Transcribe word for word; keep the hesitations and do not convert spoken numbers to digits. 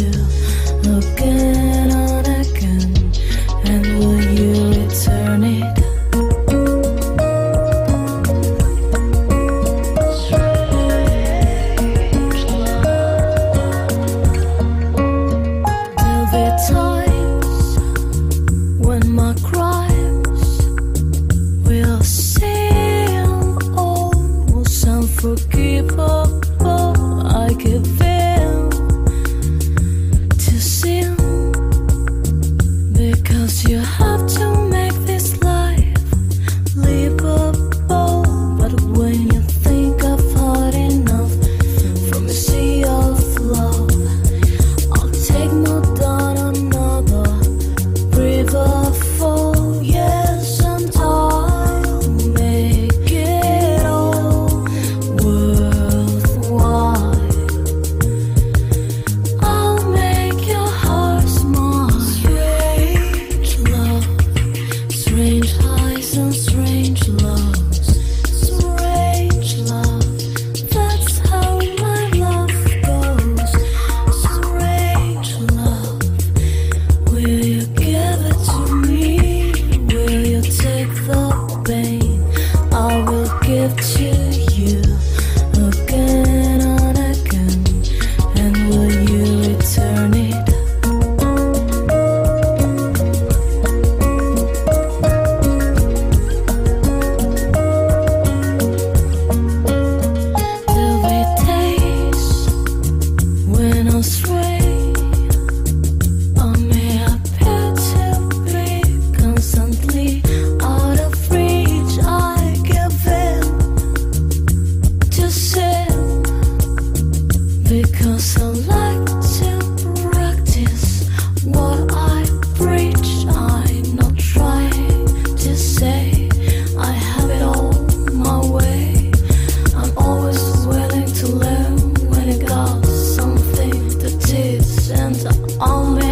again and again? And will you return it? There'll be times when my crimes will seem almost unforgivable. I give in to sin because you have to make this life livable. But when you think I've had enough from a sea of love, I'll take more than another river fall. Yes, and I'll make it all worthwhile. I'll make your heart smile. Strange love, strange highs and strange lows. Strange love, that's how my love goes. Strange love, will you give it to me? Will you take the pain I will give to you again and again? And will you return it? There'll be days when I'll stray. Or may appear to be constantly out of reach. I give in to sin because I like to practice what I preach. I'm not trying to say I have it all my way. I'm always willing to learn when you got something to teach, and I'll make